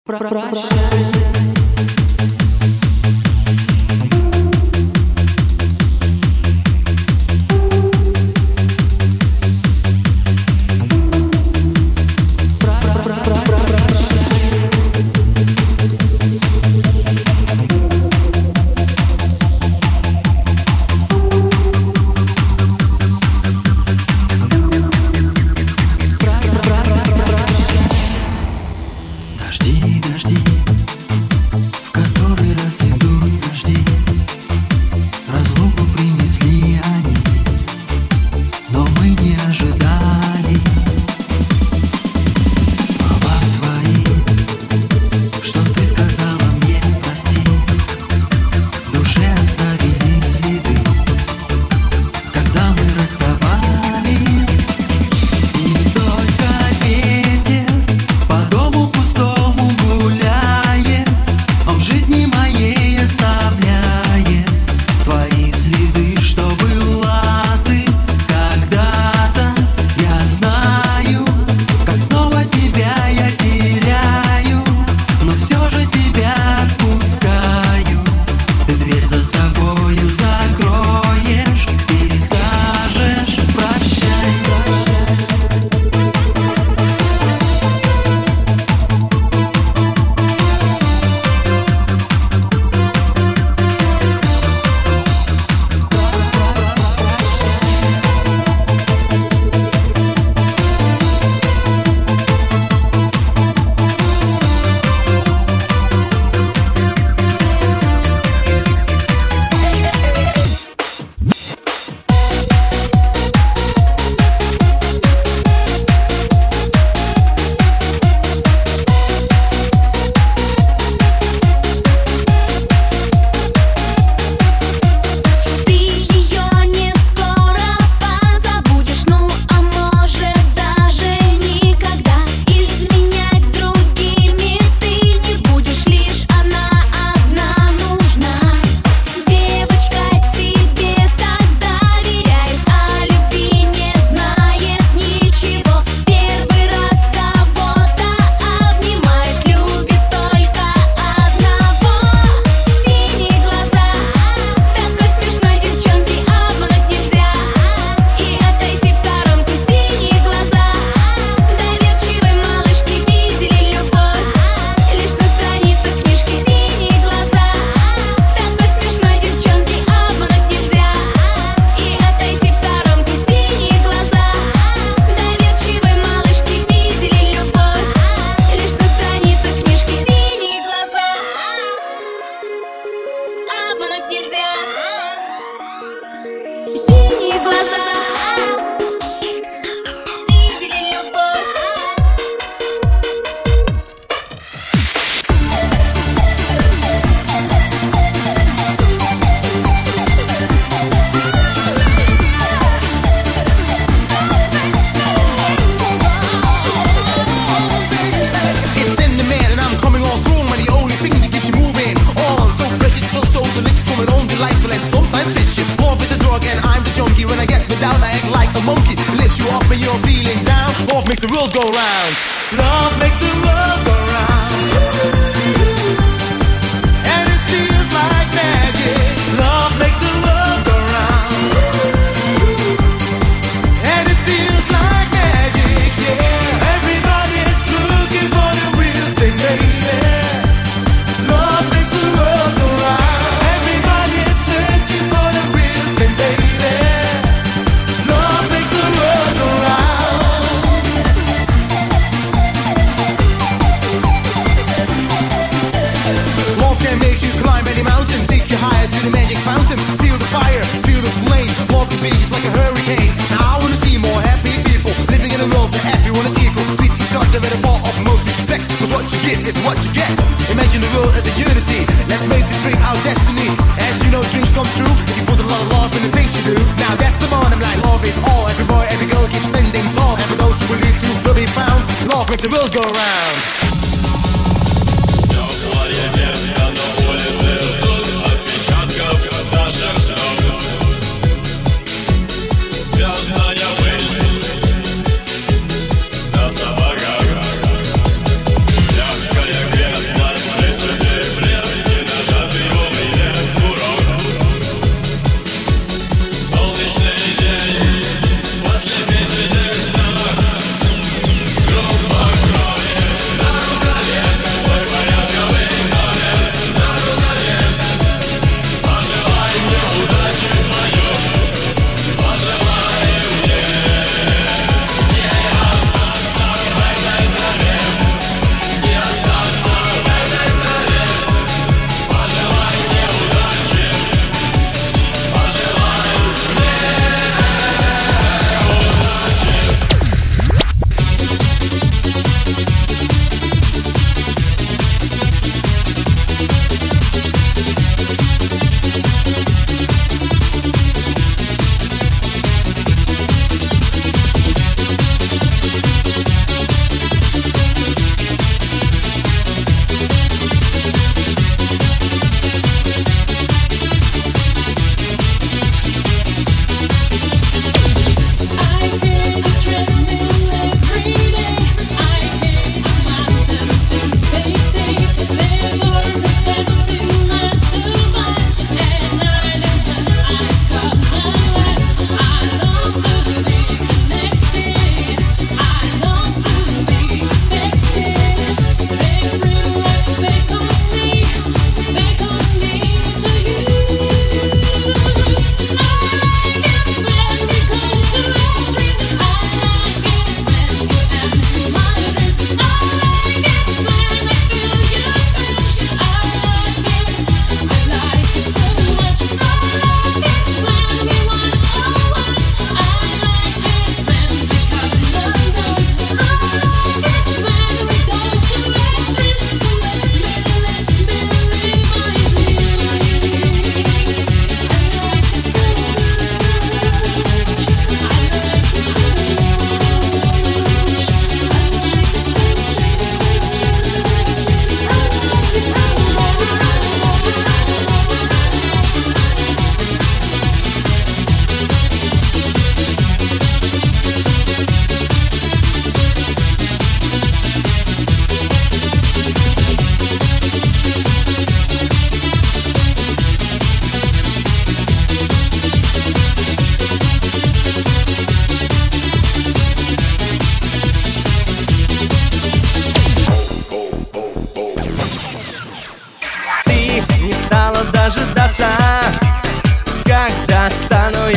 Мягкая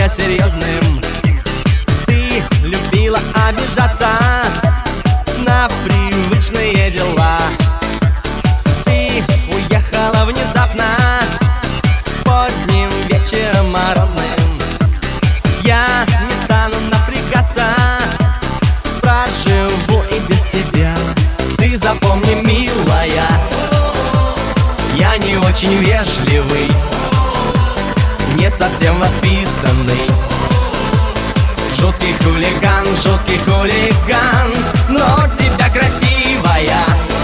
я серьезным. Ты любила обижаться на привычные дела. Ты уехала внезапно поздним вечером морозным. Я не стану напрягаться, проживу и без тебя. Ты запомни, милая, я не очень вежливый, не совсем воспитанный, жуткий хулиган, но тебя красивая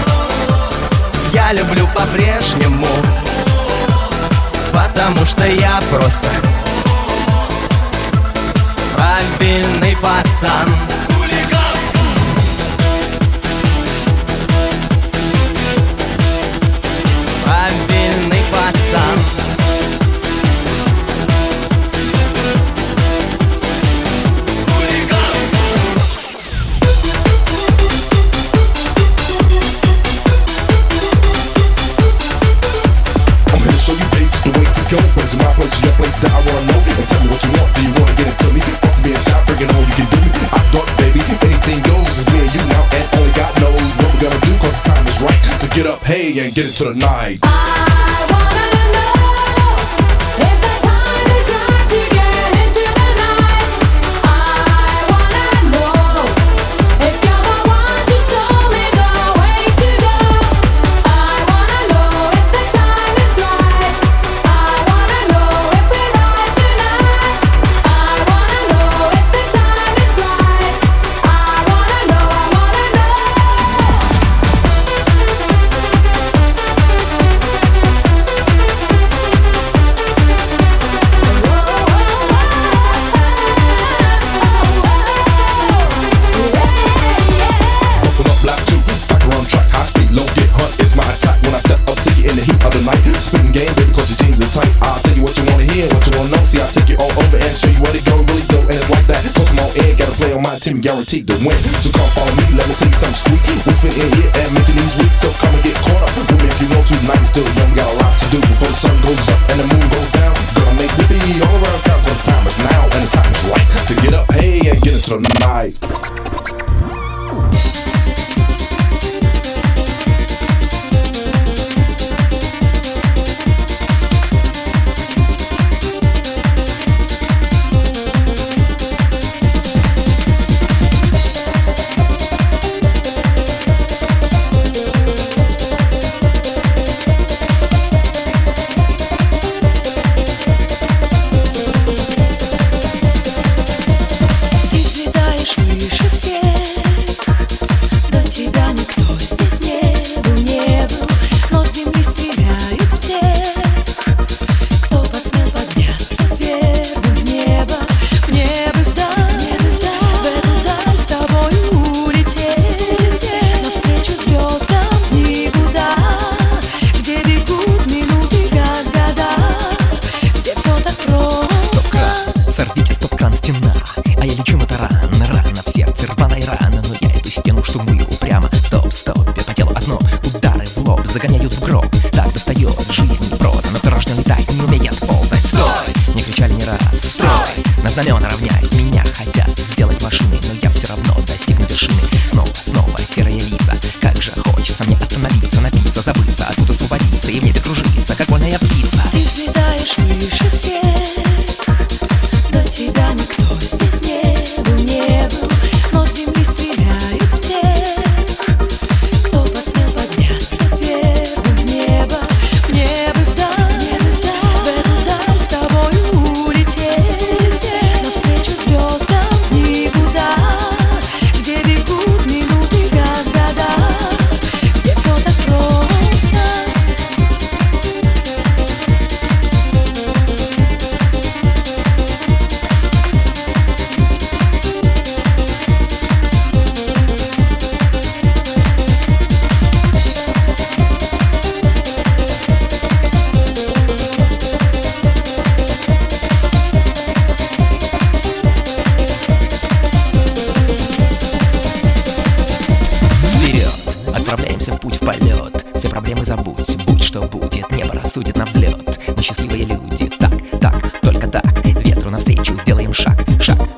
я люблю по-прежнему, потому что я просто правильный пацан. Правильный пацан. It's my place, your place, that I wanna know. And tell me what you want, do you wanna get it to me? Fuck being shy, bring it on, you can do me. I'm dark, baby, anything goes. It's me and you now, and only God knows what we're gonna do, cause the time is right to get up, hey, and get into the night. I wanna know if the time is right to get into the night. I wanna know if you're the one to show me the way to go. I wanna know if the time is right. I wanna know if we're right tonight. I wanna know if the time is right. I wanna know, I wanna know. Open up block 2, back around track, high speed, low, get hunt, it's my attack. When I step up to you in the heat of the night, spitting game, baby, cause your jeans are tight. I'll tell you what you wanna hear, what you wanna know. See, I'll take you all over and show you what it go, really do. And it's like that, cause I'm on air, gotta play on my team, guaranteed to win. So come follow me, let me tell you something sweet. We're spitting in here and making these weeks, so come and get caught up with me if you want to. Tonight is still young, we got a lot to do before the sun goes up and the moon goes down. Gonna make me be all around town, cause the time is now and the time is right to get up, hey, and get into the night. Сорвите стоп-кран, стена, а я лечу на таран. Рана в сердце, рваная рана, но я эту стену штурмую упрямо. Стоп, я по телу озноб, удары в лоб загоняют в гроб. Так достает жизнь проза, но пирожно летать не умеет ползать. Стой! Не кричали ни раз, строй! На знамена равняйсь, меня хотят сделать машиной, но я все равно достигну вершины. Снова серые лица, как же хочется мне остановиться, напиться, забыться, оттуда освободиться и в небе кружиться, как вольная птица. Ты взлетаешь выше всех, до тебя никто здесь не был, но с земли стреляют в тех, кто посмел подняться первым в небо вдаль, в эту даль с тобой улететь, навстречу звездам в никуда, где бегут минуты как года, где все так просто. Отправляемся в путь, в полет. Все проблемы забудь, будь что будет. Небо рассудит на взлет. Мы счастливые люди, так, только так. Ветру навстречу, сделаем шаг, шаг.